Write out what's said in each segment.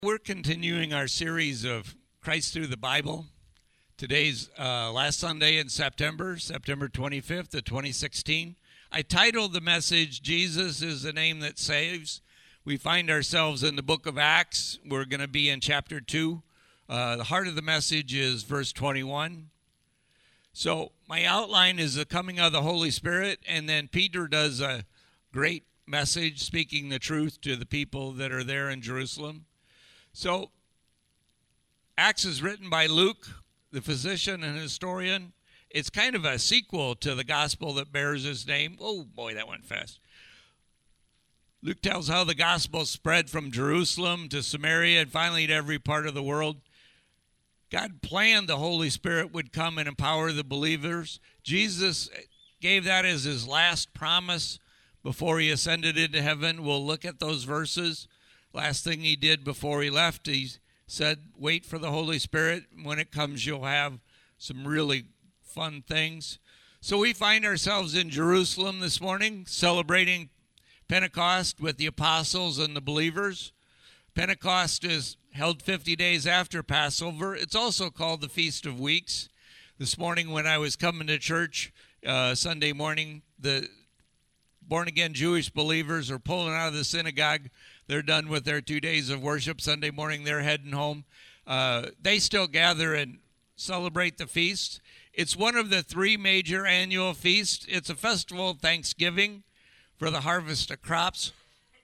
We're continuing our series of Christ Through the Bible. Today's last Sunday in September 25th of 2016. I titled the message, Jesus is the Name That Saves. We find ourselves in the book of Acts. We're going to be in chapter 2. The heart of the message is verse 21. So my outline is the coming of the Holy Spirit, and then Peter does a great message speaking the truth to the people that are there in Jerusalem. So, Acts is written by Luke, the physician and historian. It's kind of a sequel to the gospel that bears his name. Oh, boy, that went fast. Luke tells how the gospel spread from Jerusalem to Samaria and finally to every part of the world. God planned the Holy Spirit would come and empower the believers. Jesus gave that as his last promise before he ascended into heaven. We'll look at those verses. Last thing he did before he left, he said, wait for the Holy Spirit. When it comes, you'll have some really fun things. So we find ourselves in Jerusalem this morning, celebrating Pentecost with the apostles and the believers. Pentecost is held 50 days after Passover. It's also called the Feast of Weeks. This morning when I was coming to church, Sunday morning, the born-again Jewish believers are pulling out of the synagogue. They're done with their 2 days of worship. Sunday morning, they're heading home. They still gather and celebrate the feast. It's one of the three major annual feasts. It's a festival of thanksgiving for the harvest of crops.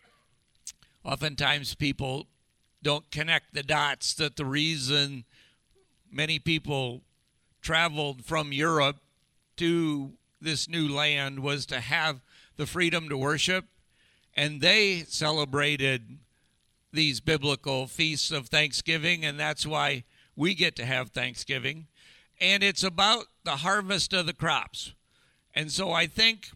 Oftentimes, people don't connect the dots that the reason many people traveled from Europe to this new land was to have the freedom to worship. And they celebrated these biblical feasts of Thanksgiving, and that's why we get to have Thanksgiving. And it's about the harvest of the crops. And so I think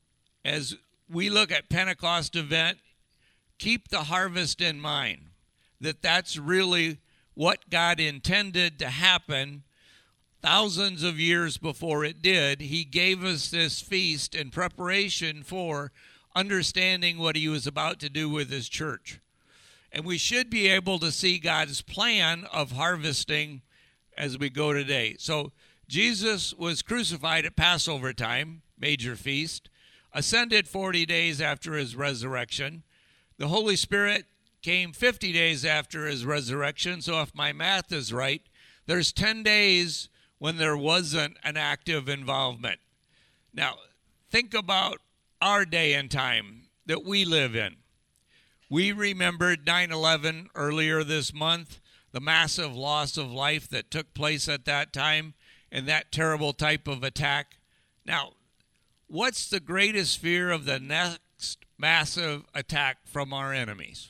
as we look at Pentecost event, keep the harvest in mind, that that's really what God intended to happen thousands of years before it did. He gave us this feast in preparation for understanding what he was about to do with his church. And we should be able to see God's plan of harvesting as we go today. So Jesus was crucified at Passover time, major feast, ascended 40 days after his resurrection. The Holy Spirit came 50 days after his resurrection. So if my math is right, there's 10 days when there wasn't an active involvement. Now, think about our day and time that we live in. We remembered 9/11 earlier this month, the massive loss of life that took place at that time and that terrible type of attack. Now, what's the greatest fear of the next massive attack from our enemies?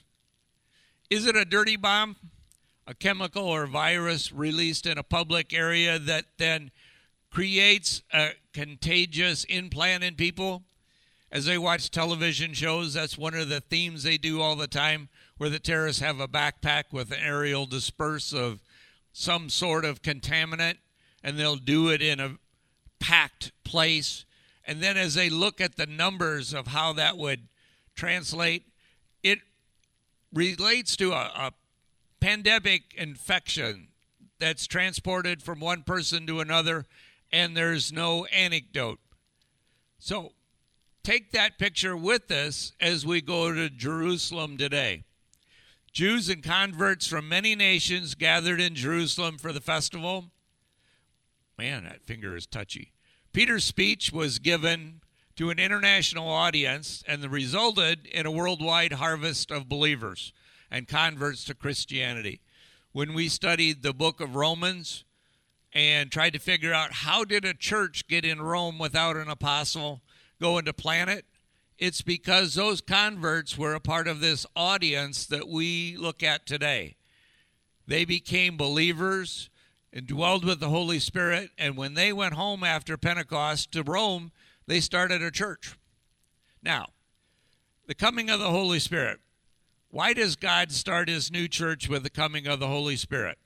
Is it a dirty bomb, a chemical or virus released in a public area that then creates a contagious implant in people? As they watch television shows, that's one of the themes they do all the time, where the terrorists have a backpack with an aerial disperse of some sort of contaminant, and they'll do it in a packed place. And then as they look at the numbers of how that would translate, it relates to a pandemic infection that's transported from one person to another, and there's no antidote. So take that picture with us as we go to Jerusalem today. Jews and converts from many nations gathered in Jerusalem for the festival. Man, that finger is touchy. Peter's speech was given to an international audience and resulted in a worldwide harvest of believers and converts to Christianity. When we studied the book of Romans and tried to figure out how did a church get in Rome without an apostle going to plant it, it's because those converts were a part of this audience that we look at today. They became believers and dwelled with the Holy Spirit, and when they went home after Pentecost to Rome, they started a church. Now, the coming of the Holy Spirit. Why does God start his new church with the coming of the Holy Spirit?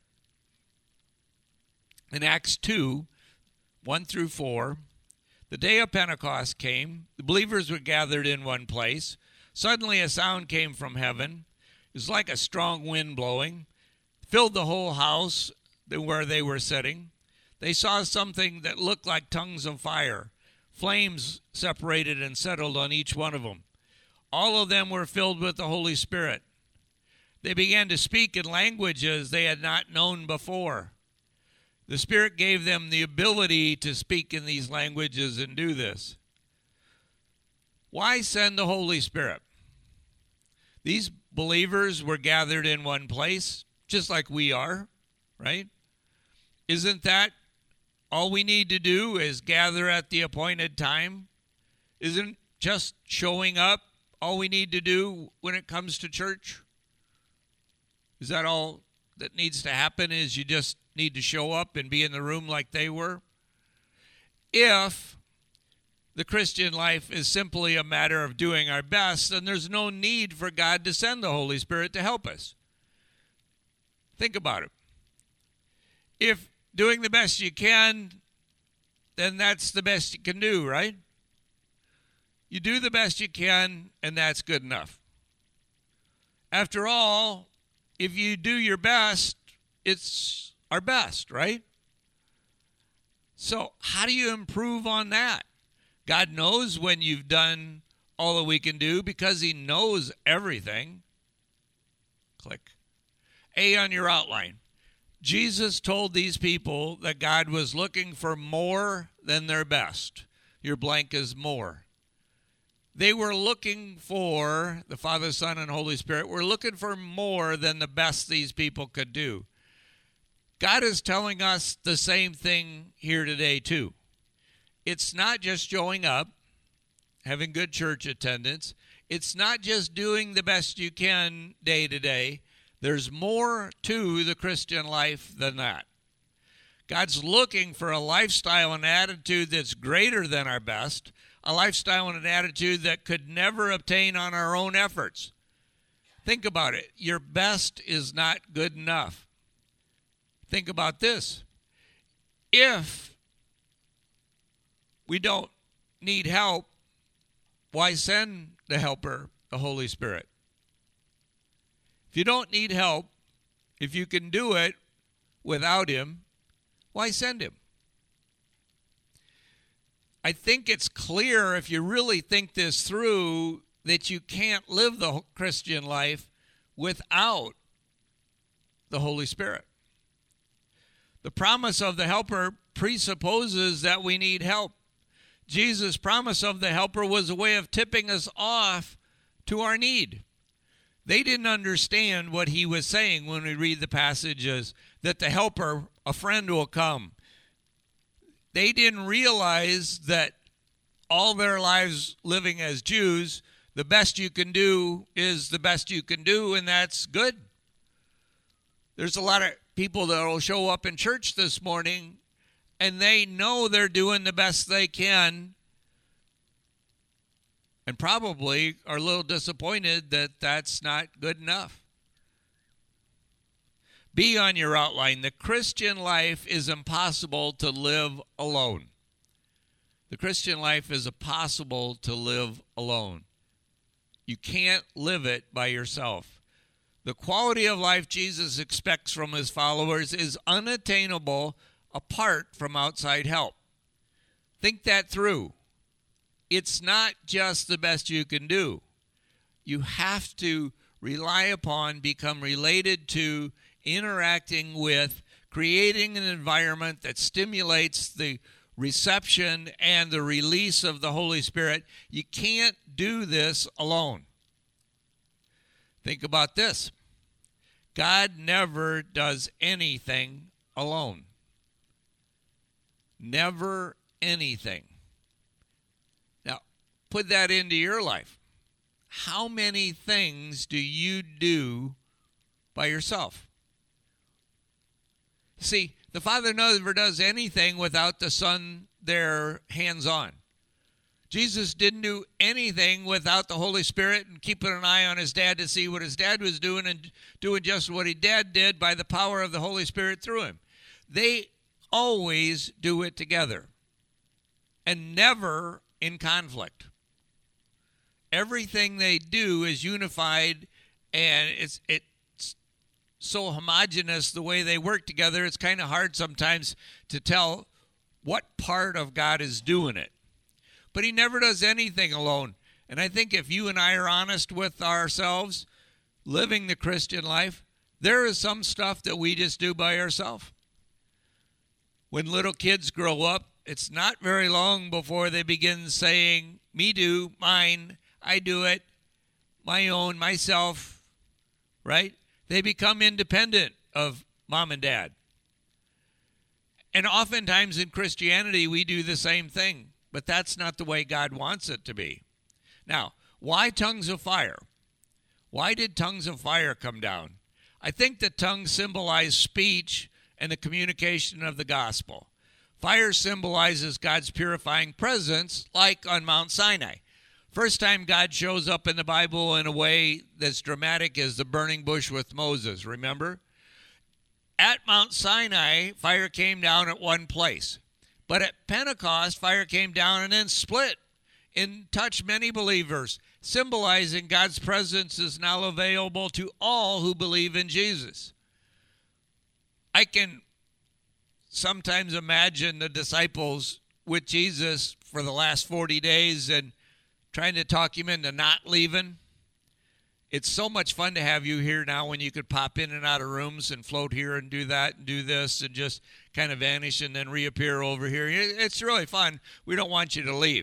In Acts 2, 1 through 4, the day of Pentecost came. The believers were gathered in one place. Suddenly a sound came from heaven. It was like a strong wind blowing, filled the whole house where they were sitting. They saw something that looked like tongues of fire. Flames separated and settled on each one of them. All of them were filled with the Holy Spirit. They began to speak in languages they had not known before. The Spirit gave them the ability to speak in these languages and do this. Why send the Holy Spirit? These believers were gathered in one place, just like we are, right? Isn't that all we need to do is gather at the appointed time? Isn't just showing up all we need to do when it comes to church? Is that all that needs to happen, is you just need to show up and be in the room like they were? If the Christian life is simply a matter of doing our best, then there's no need for God to send the Holy Spirit to help us. Think about it. If doing the best you can, then that's the best you can do, right? You do the best you can, and that's good enough. After all, if you do your best, it's our best, right? So how do you improve on that? God knows when you've done all that we can do because he knows everything. Click. A on your outline. Jesus told these people that God was looking for more than their best. Your blank is more. They were looking for, the Father, Son, and Holy Spirit were looking for more than the best these people could do. God is telling us the same thing here today too. It's not just showing up, having good church attendance. It's not just doing the best you can day to day. There's more to the Christian life than that. God's looking for a lifestyle and attitude that's greater than our best, a lifestyle and an attitude that could never obtain on our own efforts. Think about it. Your best is not good enough. Think about this. If we don't need help, why send the helper, the Holy Spirit? If you don't need help, if you can do it without him, why send him? I think it's clear, if you really think this through, that you can't live the Christian life without the Holy Spirit. The promise of the helper presupposes that we need help. Jesus' promise of the helper was a way of tipping us off to our need. They didn't understand what he was saying when we read the passages that the helper, a friend, will come. They didn't realize that all their lives living as Jews, the best you can do is the best you can do, and that's good. There's a lot of people that will show up in church this morning, and they know they're doing the best they can, and probably are a little disappointed that that's not good enough. B on your outline. The Christian life is impossible to live alone. The Christian life is impossible to live alone. You can't live it by yourself. The quality of life Jesus expects from his followers is unattainable apart from outside help. Think that through. It's not just the best you can do. You have to rely upon, become related to, interacting with, creating an environment that stimulates the reception and the release of the Holy Spirit. You can't do this alone. Think about this. God never does anything alone. Never anything. Now, put that into your life. How many things do you do by yourself? See, the Father never does anything without the Son there hands-on. Jesus didn't do anything without the Holy Spirit and keeping an eye on his dad to see what his dad was doing and doing just what his dad did by the power of the Holy Spirit through him. They always do it together and never in conflict. Everything they do is unified And it's so homogenous the way they work together. It's kind of hard sometimes to tell what part of God is doing it. But he never does anything alone. And I think if you and I are honest with ourselves, living the Christian life, there is some stuff that we just do by ourselves. When little kids grow up, it's not very long before they begin saying, me do, mine, I do it, my own, myself, right? They become independent of mom and dad. And oftentimes in Christianity, we do the same thing, but that's not the way God wants it to be. Now, why tongues of fire? Why did tongues of fire come down? I think the tongues symbolize speech and the communication of the gospel. Fire symbolizes God's purifying presence, like on Mount Sinai. First time God shows up in the Bible in a way that's dramatic is the burning bush with Moses, remember? At Mount Sinai, fire came down at one place. But at Pentecost, fire came down and then split and touched many believers, symbolizing God's presence is now available to all who believe in Jesus. I can sometimes imagine the disciples with Jesus for the last 40 days and trying to talk him into not leaving. It's so much fun to have you here now when you could pop in and out of rooms and float here and do that and do this and just kind of vanish and then reappear over here. It's really fun. We don't want you to leave.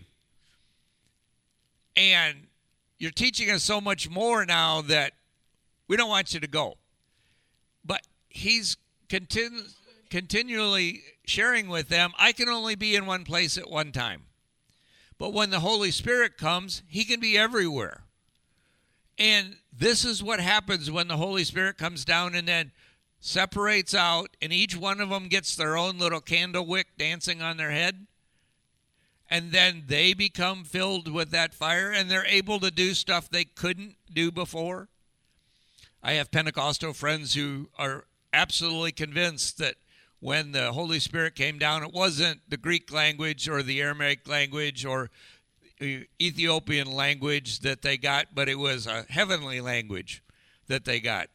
And you're teaching us so much more now that we don't want you to go. But he's continually sharing with them, I can only be in one place at one time. But when the Holy Spirit comes, he can be everywhere. And this is what happens when the Holy Spirit comes down and then separates out, and each one of them gets their own little candle wick dancing on their head. And then they become filled with that fire, and they're able to do stuff they couldn't do before. I have Pentecostal friends who are absolutely convinced that when the Holy Spirit came down, it wasn't the Greek language or the Aramaic language or Ethiopian language that they got, but it was a heavenly language that they got.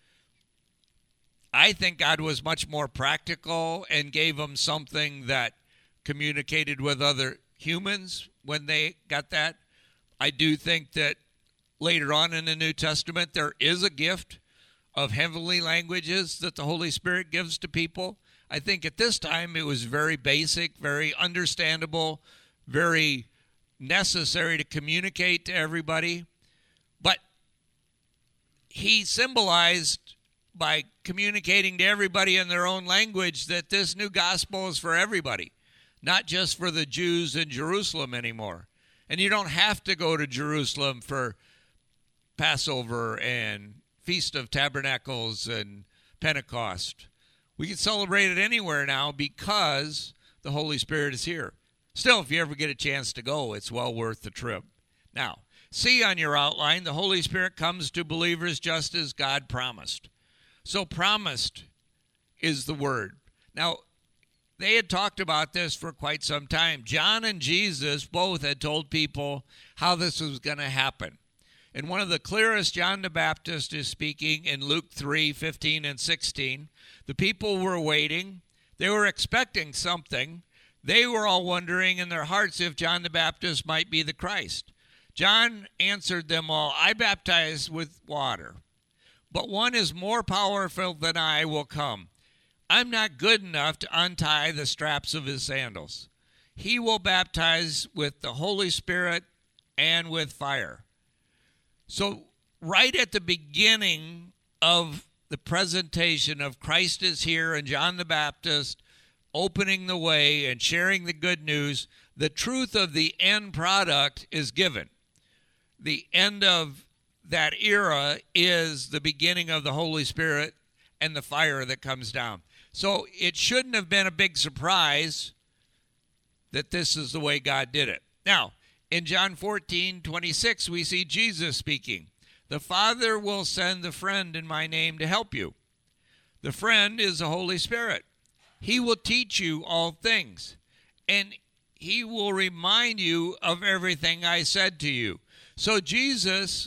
I think God was much more practical and gave them something that communicated with other humans when they got that. I do think that later on in the New Testament, there is a gift of heavenly languages that the Holy Spirit gives to people. I think at this time it was very basic, very understandable, very necessary to communicate to everybody. But he symbolized by communicating to everybody in their own language that this new gospel is for everybody, not just for the Jews in Jerusalem anymore. And you don't have to go to Jerusalem for Passover and Feast of Tabernacles and Pentecost. We can celebrate it anywhere now because the Holy Spirit is here. Still, if you ever get a chance to go, it's well worth the trip. Now, see on your outline, the Holy Spirit comes to believers just as God promised. So promised is the word. Now, they had talked about this for quite some time. John and Jesus both had told people how this was going to happen. And one of the clearest, John the Baptist is speaking in Luke 3:15 and 16. The people were waiting. They were expecting something. They were all wondering in their hearts if John the Baptist might be the Christ. John answered them all, I baptize with water, but one is more powerful than I will come. I'm not good enough to untie the straps of his sandals. He will baptize with the Holy Spirit and with fire. So right at the beginning of the presentation of Christ is here and John the Baptist opening the way and sharing the good news, the truth of the end product is given. The end of that era is the beginning of the Holy Spirit and the fire that comes down. So it shouldn't have been a big surprise that this is the way God did it. Now, in John 14:26, we see Jesus speaking. The Father will send the friend in my name to help you. The friend is the Holy Spirit. He will teach you all things, and he will remind you of everything I said to you. So Jesus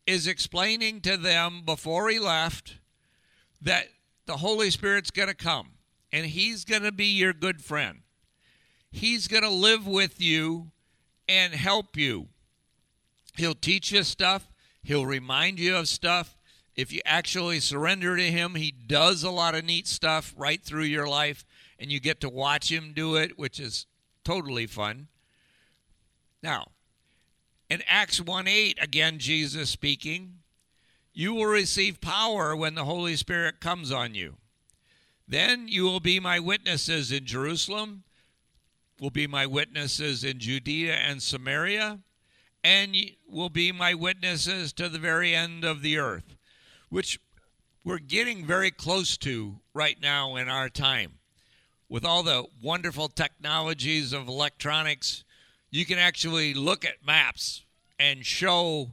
is explaining to them before he left that the Holy Spirit's going to come, and he's going to be your good friend. He's going to live with you and help you. He'll teach you stuff. He'll remind you of stuff. If you actually surrender to him, he does a lot of neat stuff right through your life, and you get to watch him do it, which is totally fun. Now, in Acts 1:8, again, Jesus speaking, you will receive power when the Holy Spirit comes on you. Then you will be my witnesses in Jerusalem, will be my witnesses in Judea and Samaria, and will be my witnesses to the very end of the earth, which we're getting very close to right now in our time. With all the wonderful technologies of electronics, you can actually look at maps and show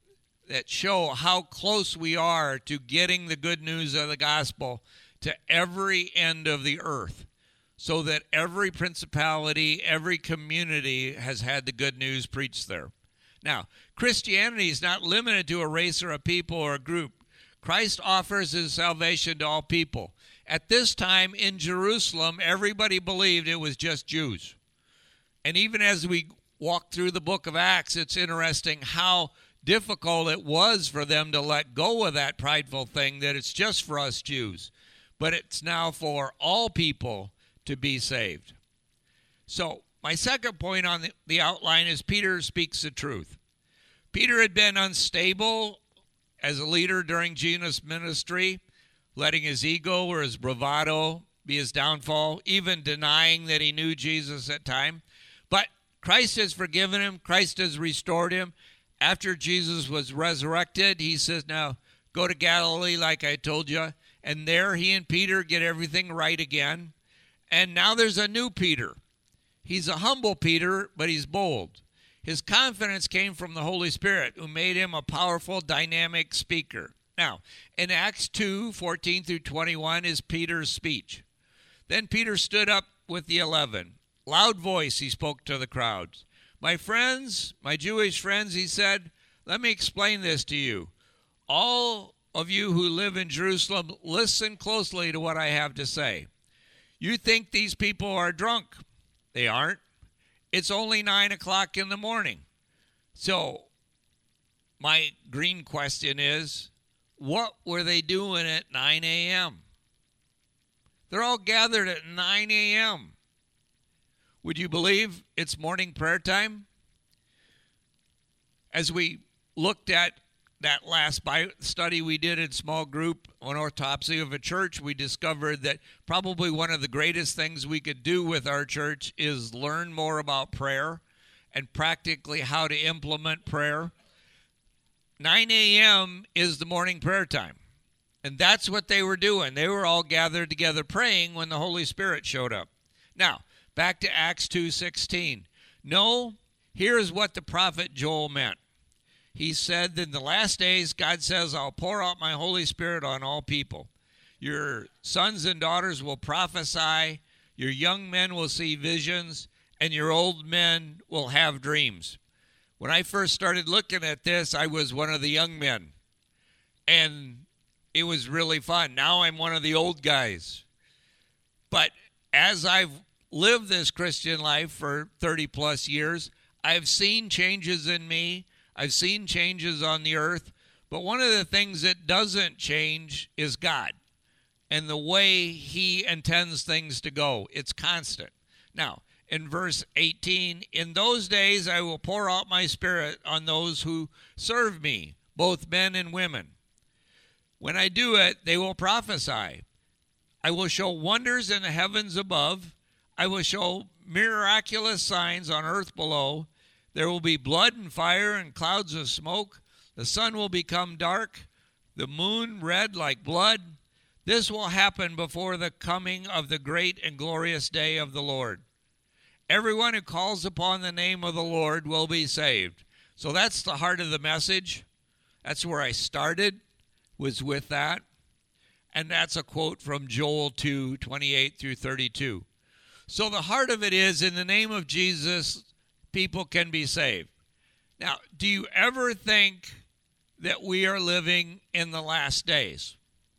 how close we are to getting the good news of the gospel to every end of the earth, so that every principality, every community has had the good news preached there. Now, Christianity is not limited to a race or a people or a group. Christ offers his salvation to all people. At this time in Jerusalem, everybody believed it was just Jews. And even as we walk through the book of Acts, it's interesting how difficult it was for them to let go of that prideful thing that it's just for us Jews. But it's now for all people to be saved. So my second point on the outline is Peter speaks the truth. Peter had been unstable as a leader during Jesus' ministry, letting his ego or his bravado be his downfall, even denying that he knew Jesus at time. But Christ has forgiven him. Christ has restored him. After Jesus was resurrected, he says, now go to Galilee like I told you. And there he and Peter get everything right again. And now there's a new Peter. He's a humble Peter, but he's bold. His confidence came from the Holy Spirit, who made him a powerful, dynamic speaker. Now, in Acts 2:14 through 21 is Peter's speech. Then Peter stood up with the 11. Loud voice, he spoke to the crowds. My friends, my Jewish friends, he said, let me explain this to you. All of you who live in Jerusalem, listen closely to what I have to say. You think these people are drunk. They aren't. It's only 9 o'clock in the morning. So my green question is, what were they doing at 9 a.m.? They're all gathered at 9 a.m. Would you believe it's morning prayer time? As we looked at that last Bible study we did in small group on autopsy of a church, we discovered that probably one of the greatest things we could do with our church is learn more about prayer and practically how to implement prayer. 9 a.m. is the morning prayer time. And that's what they were doing. They were all gathered together praying when the Holy Spirit showed up. Now, back to Acts 2:16. No, here's what the prophet Joel meant. He said, in the last days, God says, I'll pour out my Holy Spirit on all people. Your sons and daughters will prophesy, your young men will see visions, and your old men will have dreams. When I first started looking at this, I was one of the young men, and it was really fun. Now I'm one of the old guys. But as I've lived this Christian life for 30 plus years, I've seen changes in me. I've seen changes on the earth, but one of the things that doesn't change is God and the way he intends things to go. It's constant. Now, in verse 18, in those days I will pour out my Spirit on those who serve me, both men and women. When I do it, they will prophesy. I will show wonders in the heavens above. I will show miraculous signs on earth below. There will be blood and fire and clouds of smoke. The sun will become dark, the moon red like blood. This will happen before the coming of the great and glorious day of the Lord. Everyone who calls upon the name of the Lord will be saved. So that's the heart of the message. That's where I started, was with that. And that's a quote from Joel 2:28 through 32. So the heart of it is, in the name of Jesus, people can be saved. Now, do you ever think that we are living in the last days.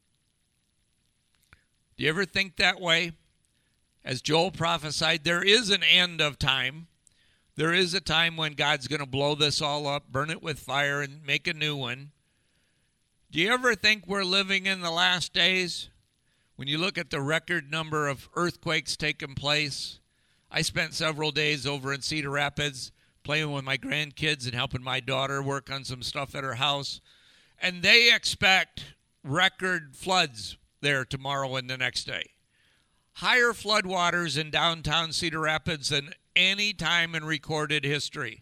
Do you ever think that way? As Joel prophesied, there is an end of time. There is a time when God's going to blow this all up, burn it with fire, and make a new one. Do you ever think we're living in the last days? When you look at the record number of earthquakes taking place, I spent several days over in Cedar Rapids playing with my grandkids and helping my daughter work on some stuff at her house. And they expect record floods there tomorrow and the next day. Higher floodwaters in downtown Cedar Rapids than any time in recorded history.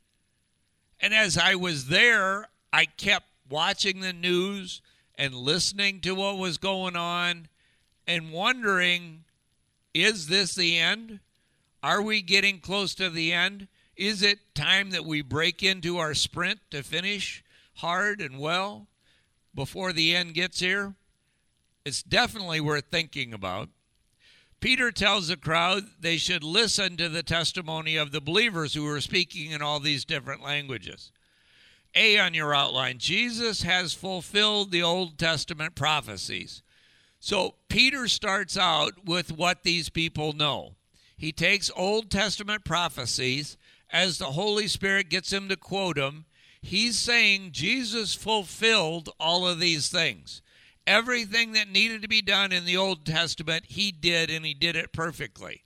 And as I was there, I kept watching the news and listening to what was going on and wondering, is this the end? Are we getting close to the end? Is it time that we break into our sprint to finish hard and well before the end gets here? It's definitely worth thinking about. Peter tells the crowd they should listen to the testimony of the believers who are speaking in all these different languages. A on your outline, Jesus has fulfilled the Old Testament prophecies. So Peter starts out with what these people know. He takes Old Testament prophecies. As the Holy Spirit gets him to quote them, he's saying Jesus fulfilled all of these things. Everything that needed to be done in the Old Testament, he did, and he did it perfectly.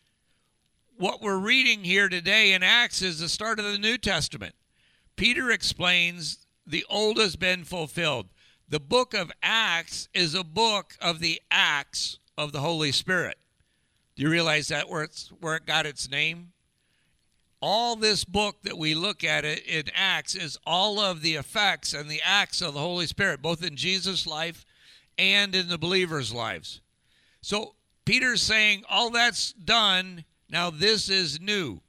What we're reading here today in Acts is the start of the New Testament. Peter explains the old has been fulfilled. The book of Acts is a book of the acts of the Holy Spirit. Do you realize that where it got its name? All this book that we look at it in Acts is all of the effects and the acts of the Holy Spirit, both in Jesus' life and in the believers' lives. So Peter's saying all that's done, now this is new.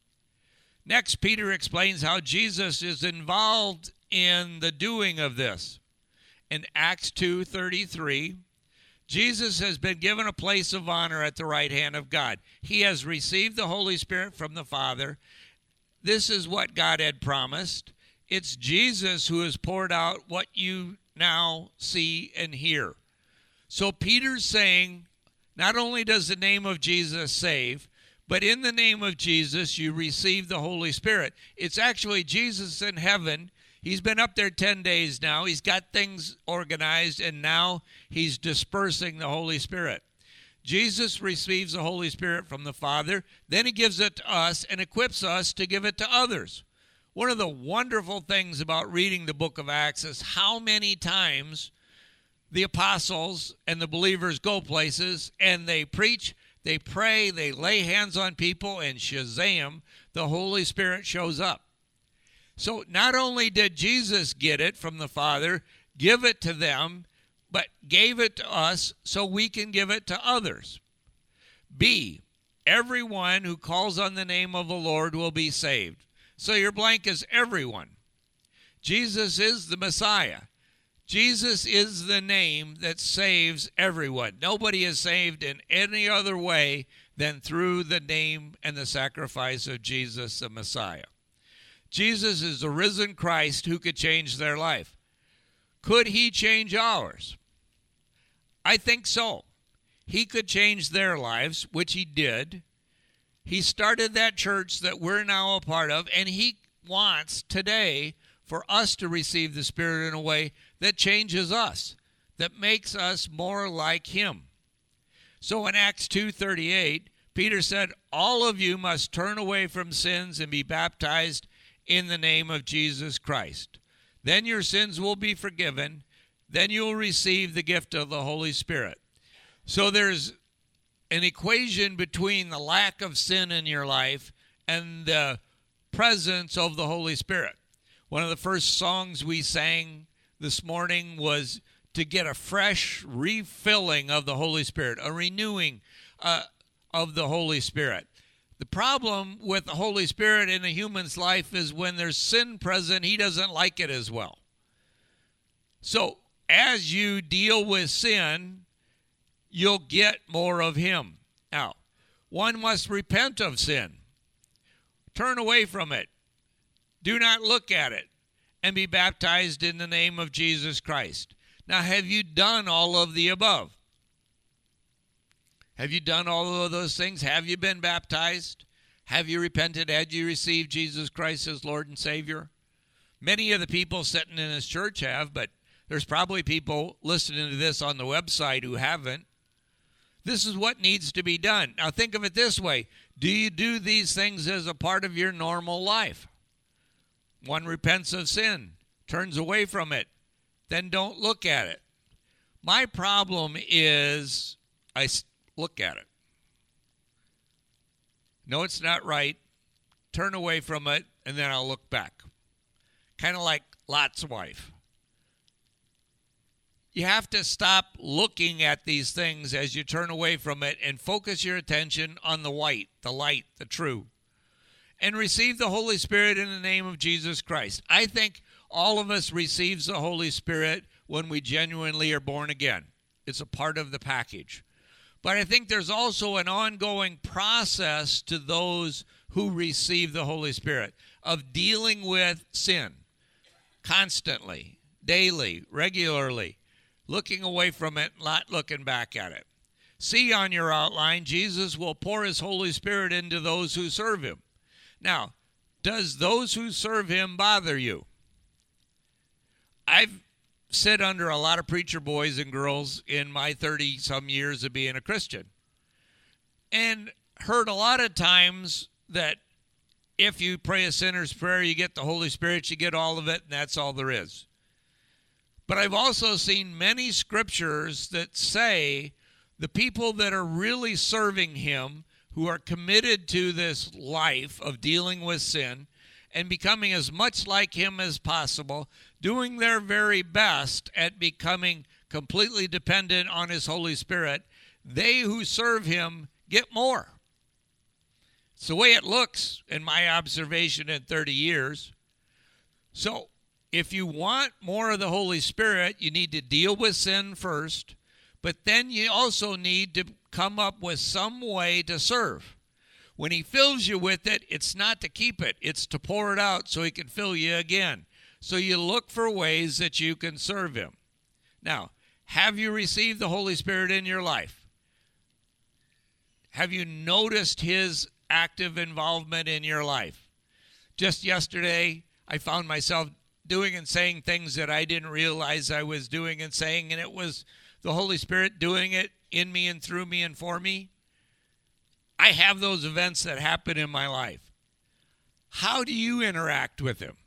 Next, Peter explains how Jesus is involved in the doing of this. In Acts 2:33, Jesus has been given a place of honor at the right hand of God. He has received the Holy Spirit from the Father. This is what God had promised. It's Jesus who has poured out what you now see and hear. So Peter's saying, not only does the name of Jesus save, but in the name of Jesus you receive the Holy Spirit. It's actually Jesus in heaven. He's been up there 10 days now. He's got things organized, and now he's dispersing the Holy Spirit. Jesus receives the Holy Spirit from the Father. Then he gives it to us and equips us to give it to others. One of the wonderful things about reading the book of Acts is how many times the apostles and the believers go places and they preach, they pray, they lay hands on people, and shazam, the Holy Spirit shows up. So not only did Jesus get it from the Father, give it to them, but gave it to us so we can give it to others. B, everyone who calls on the name of the Lord will be saved. So your blank is everyone. Jesus is the Messiah. Jesus is the name that saves everyone. Nobody is saved in any other way than through the name and the sacrifice of Jesus, the Messiah. Jesus is the risen Christ who could change their life. Could he change ours? I think so. He could change their lives, which he did. He started that church that we're now a part of, and he wants today for us to receive the Spirit in a way that changes us, that makes us more like him. So in Acts 2:38, Peter said, all of you must turn away from sins and be baptized in the name of Jesus Christ. Then your sins will be forgiven. Then you'll receive the gift of the Holy Spirit. So there's an equation between the lack of sin in your life and the presence of the Holy Spirit. One of the first songs we sang this morning was to get a fresh refilling of the Holy Spirit, a renewing of the Holy Spirit. The problem with the Holy Spirit in a human's life is when there's sin present, he doesn't like it as well. So as you deal with sin, you'll get more of him. Now, one must repent of sin. Turn away from it. Do not look at it. and be baptized in the name of Jesus Christ. Now, have you done all of the above? Have you done all of those things? Have you been baptized? Have you repented? Had you received Jesus Christ as Lord and Savior? Many of the people sitting in this church have, but there's probably people listening to this on the website who haven't. This is what needs to be done. Now think of it this way. Do you do these things as a part of your normal life? One repents of sin, turns away from it, then don't look at it. My problem is I look at it. No, it's not right. Turn away from it, and then I'll look back. Kind of like Lot's wife. You have to stop looking at these things as you turn away from it and focus your attention on the white, the light, the true. And receive the Holy Spirit in the name of Jesus Christ. I think all of us receives the Holy Spirit when we genuinely are born again. It's a part of the package. But I think there's also an ongoing process to those who receive the Holy Spirit of dealing with sin constantly, daily, regularly, looking away from it, not looking back at it. See on your outline, Jesus will pour his Holy Spirit into those who serve him. Now, does those who serve him bother you? I've sit under a lot of preacher boys and girls in my 30-some years of being a Christian and heard a lot of times that if you pray a sinner's prayer, you get the Holy Spirit, you get all of it, and that's all there is. But I've also seen many scriptures that say the people that are really serving him, who are committed to this life of dealing with sin and becoming as much like him as possible, doing their very best at becoming completely dependent on his Holy Spirit, they who serve him get more. It's the way it looks in my observation in 30 years. So if you want more of the Holy Spirit, you need to deal with sin first, but then you also need to come up with some way to serve. When he fills you with it, it's not to keep it, it's to pour it out so he can fill you again. So you look for ways that you can serve him. Now, have you received the Holy Spirit in your life? Have you noticed his active involvement in your life? Just yesterday, I found myself doing and saying things that I didn't realize I was doing and saying, and it was the Holy Spirit doing it in me and through me and for me. I have those events that happen in my life. How do you interact with him?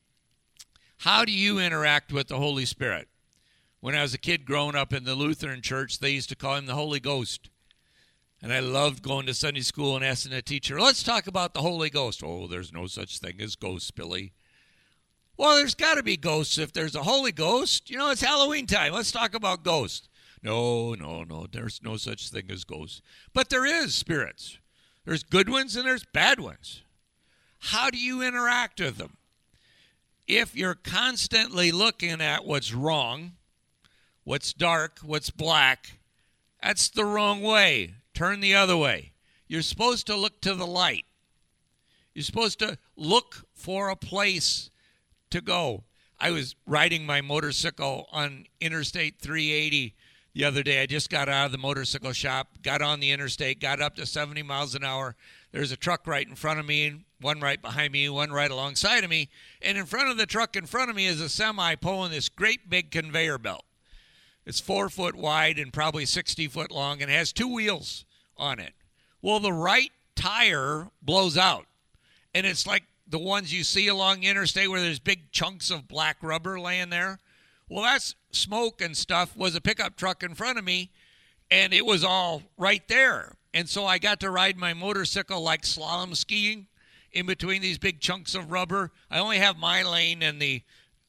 How do you interact with the Holy Spirit? When I was a kid growing up in the Lutheran church, they used to call him the Holy Ghost. And I loved going to Sunday school and asking the teacher, let's talk about the Holy Ghost. Oh, there's no such thing as ghosts, Billy. Well, there's got to be ghosts if there's a Holy Ghost. You know, it's Halloween time. Let's talk about ghosts. No, there's no such thing as ghosts. But there is spirits. There's good ones and there's bad ones. How do you interact with them? If you're constantly looking at what's wrong, what's dark, what's black, that's the wrong way. Turn the other way. You're supposed to look to the light. You're supposed to look for a place to go. I was riding my motorcycle on Interstate 380 the other day. I just got out of the motorcycle shop, got on the interstate, got up to 70 miles an hour. There's a truck right in front of me, one right behind me, one right alongside of me. And in front of the truck in front of me is a semi pulling this great big conveyor belt. It's 4 foot wide and probably 60 foot long and has 2 wheels on it. Well, the right tire blows out. And it's like the ones you see along the interstate where there's big chunks of black rubber laying there. Well, that's smoke and stuff was a pickup truck in front of me, and it was all right there. And so I got to ride my motorcycle like slalom skiing in between these big chunks of rubber. I only have my lane and the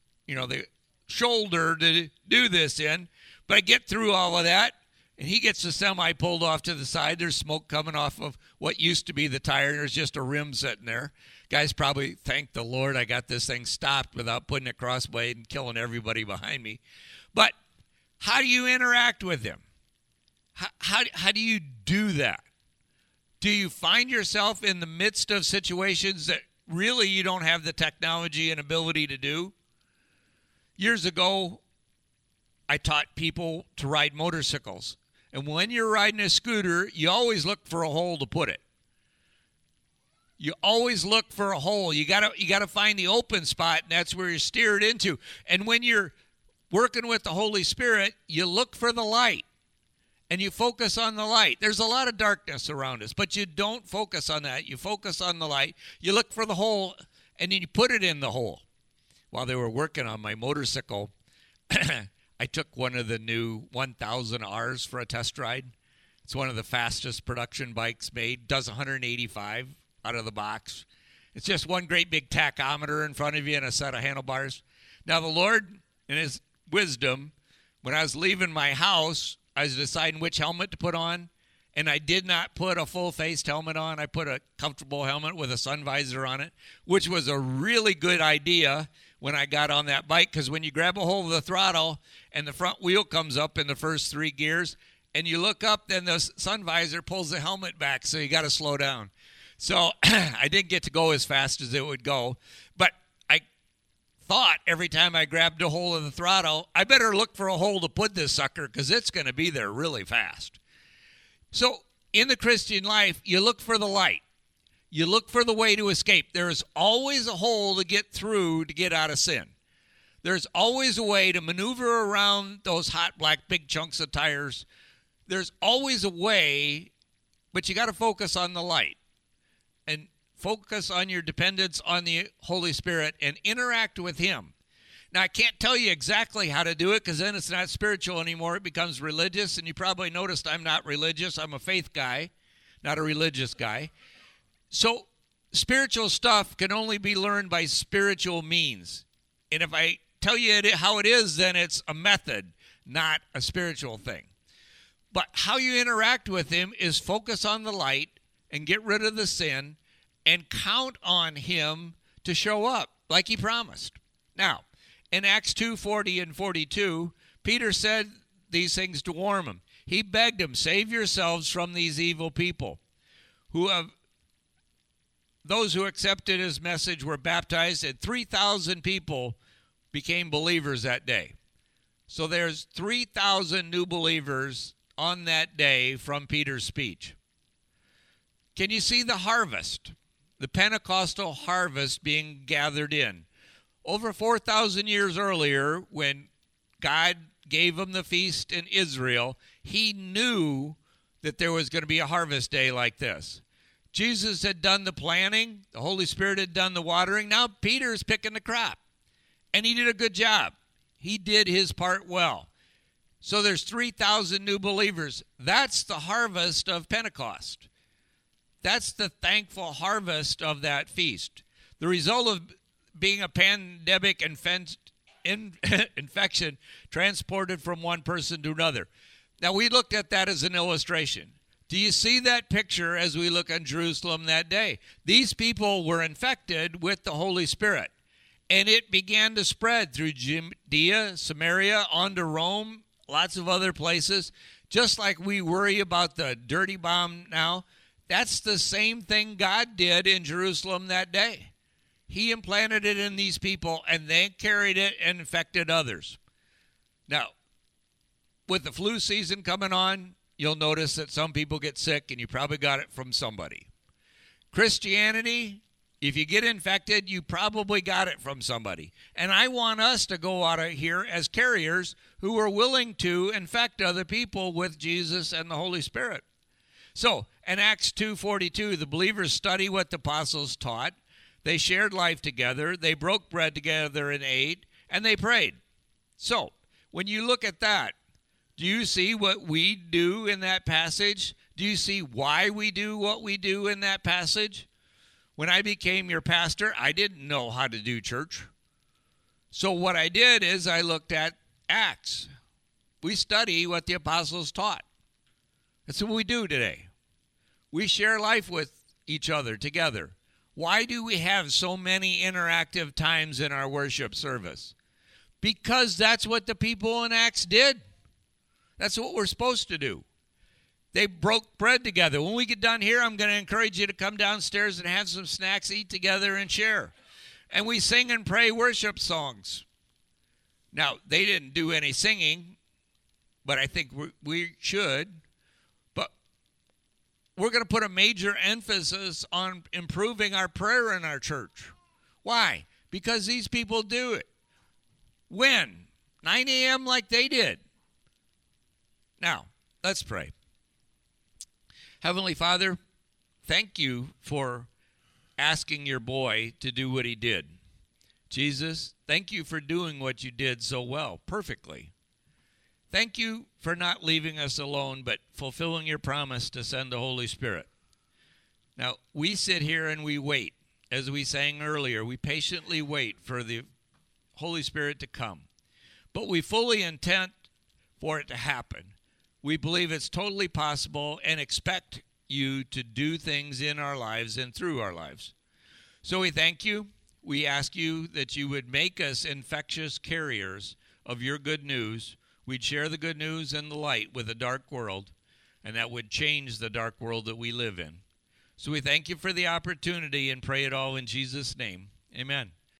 shoulder to do this in, but I get through all of that, and he gets the semi pulled off to the side. There's smoke coming off of what used to be the tire. There's just a rim sitting there. Guys probably thank the Lord I got this thing stopped without putting it crossblade and killing everybody behind me. But how do you interact with him? How do you do that? Do you find yourself in the midst of situations that really you don't have the technology and ability to do? Years ago, I taught people to ride motorcycles. And when you're riding a scooter, you always look for a hole to put it. You always look for a hole. You gotta find the open spot, and that's where you steer it into. And when you're working with the Holy Spirit, you look for the light, and you focus on the light. There's a lot of darkness around us, but you don't focus on that. You focus on the light. You look for the hole, and then you put it in the hole. While they were working on my motorcycle, I took one of the new 1000Rs for a test ride. It's one of the fastest production bikes made. Does 185 out of the box. It's just one great big tachometer in front of you and a set of handlebars. Now, the Lord, in his wisdom, when I was leaving my house, I was deciding which helmet to put on, and I did not put a full-faced helmet on. I put a comfortable helmet with a sun visor on it, which was a really good idea when I got on that bike, because when you grab a hold of the throttle and the front wheel comes up in the first 3 gears, and you look up, then the sun visor pulls the helmet back, so you got to slow down. So I didn't get to go as fast as it would go, but I thought every time I grabbed a hold of the throttle, I better look for a hole to put this sucker, because it's going to be there really fast. So in the Christian life, you look for the light. You look for the way to escape. There is always a hole to get through to get out of sin. There's always a way to maneuver around those hot, black, big chunks of tires. There's always a way, but you got to focus on the light and focus on your dependence on the Holy Spirit and interact with him. Now, I can't tell you exactly how to do it, because then it's not spiritual anymore. It becomes religious, and you probably noticed I'm not religious. I'm a faith guy, not a religious guy. So spiritual stuff can only be learned by spiritual means. And if I tell you how it is, then it's a method, not a spiritual thing. But how you interact with him is focus on the light and get rid of the sin and count on him to show up like he promised. Now, in Acts 2:40 and 42, Peter said these things to warn them. He begged them, save yourselves from these evil people. Those who accepted his message were baptized, and 3,000 people became believers that day. So there's 3,000 new believers on that day from Peter's speech. Can you see the harvest? The Pentecostal harvest being gathered in. Over 4,000 years earlier, when God gave them the feast in Israel, he knew that there was going to be a harvest day like this. Jesus had done the planting. The Holy Spirit had done the watering. Now Peter's picking the crop. And he did a good job. He did his part well. So there's 3,000 new believers. That's the harvest of Pentecost. That's the thankful harvest of that feast. The result of being a pandemic infection transported from one person to another. Now, we looked at that as an illustration. Do you see that picture as we look on Jerusalem that day? These people were infected with the Holy Spirit, and it began to spread through Judea, Samaria, on to Rome, lots of other places. Just like we worry about the dirty bomb now, that's the same thing God did in Jerusalem that day. He implanted it in these people, and they carried it and infected others. Now, with the flu season coming on, you'll notice that some people get sick, and you probably got it from somebody. Christianity, if you get infected, you probably got it from somebody. And I want us to go out of here as carriers who are willing to infect other people with Jesus and the Holy Spirit. So, in Acts 2:42, the believers study what the apostles taught. They shared life together. They broke bread together and ate, and they prayed. So, when you look at that, do you see what we do in that passage? Do you see why we do what we do in that passage? When I became your pastor, I didn't know how to do church. So what I did is I looked at Acts. We study what the apostles taught. That's what we do today. We share life with each other together. Why do we have so many interactive times in our worship service? Because that's what the people in Acts did. That's what we're supposed to do. They broke bread together. When we get done here, I'm going to encourage you to come downstairs and have some snacks, eat together, and share. And we sing and pray worship songs. Now, they didn't do any singing, but I think we should. But we're going to put a major emphasis on improving our prayer in our church. Why? Because these people do it. When? 9 a.m. like they did. Now, let's pray. Heavenly Father, thank you for asking your boy to do what he did. Jesus, thank you for doing what you did so well, perfectly. Thank you for not leaving us alone, but fulfilling your promise to send the Holy Spirit. Now, we sit here and we wait. As we sang earlier, we patiently wait for the Holy Spirit to come. But we fully intend for it to happen. We believe it's totally possible and expect you to do things in our lives and through our lives. So we thank you. We ask you that you would make us infectious carriers of your good news. We'd share the good news and the light with a dark world, and that would change the dark world that we live in. So we thank you for the opportunity and pray it all in Jesus' name. Amen.